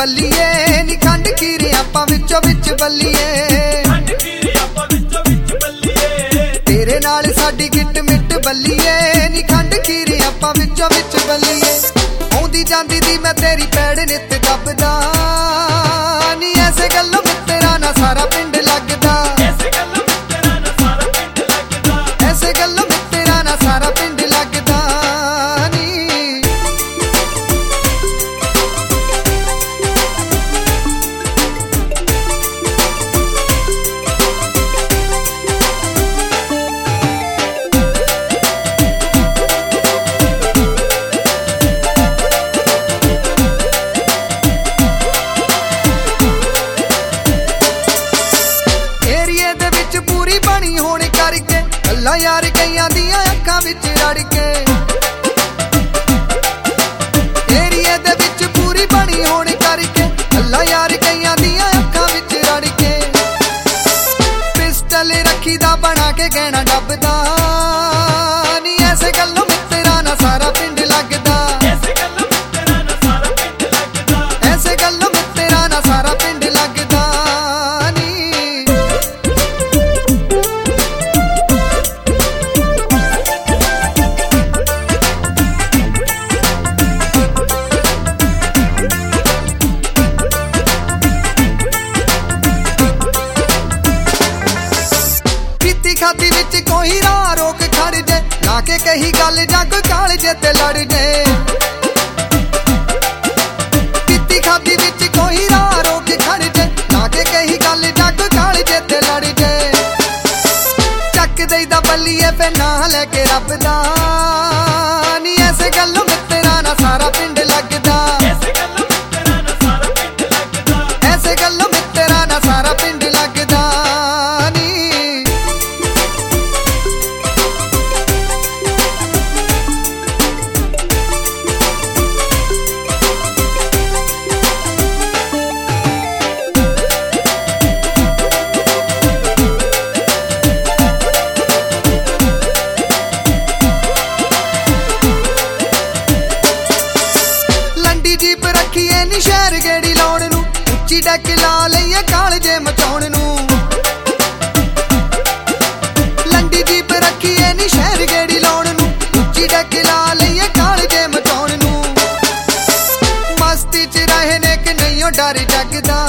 बल्लीए नी खंड खीरे आपां विचों विच बल्लीए तेरे नाल साडी गिट मिट बल्लीए नी खंड खीरे आपां विचों विच बल्लीए आउंदी जांदी दी मैं तेरी पैड़ नित दबदा नी ऐसे गल्लों मित्तरा ना सारा पिंड लगदा ऐसे गल्लों मित्तरा ना सारा पिंड लगदा नी गल्लां यार कईयां दियां अखां विच रड़ के एरिए दे विच पूरी बनी होण करके गल्लां यार कईयां दियां अखां विच रड़ के पिस्टल रखी दा बना के गहना डबदा नी ऐसे गल्लों मित्तरा ना सारा पिंड लगदा ऐसे गल्लों मित्तरा ना सारा पिंड लगदा खाती विच कोई राह रोक खड़ जे लाके कही गल जां कोई कालजे ते लड़ जे पीती खाती विच कोई राह रोक खड़ जे लाके कही गल जां कोई कालजे ते लड़ जे चक देईदा बल्लीए फे ना लेके रब दा नी ऐसे गल्लों मित्तरा ना सारा पिंड लगदा ऐसे गल्लों मित्तरा ना सारा पिंड लगदा शहर गेड़ी लाउण नूं उच्ची डैक ला लईए कालजे मचाउण नूं लंडी जीप रखीए नी शहर गेड़ी लाउण नूं उच्ची डैक ला लईए कालजे मचाउण नूं मस्ती च रहे ने कि नहीं डर जगदा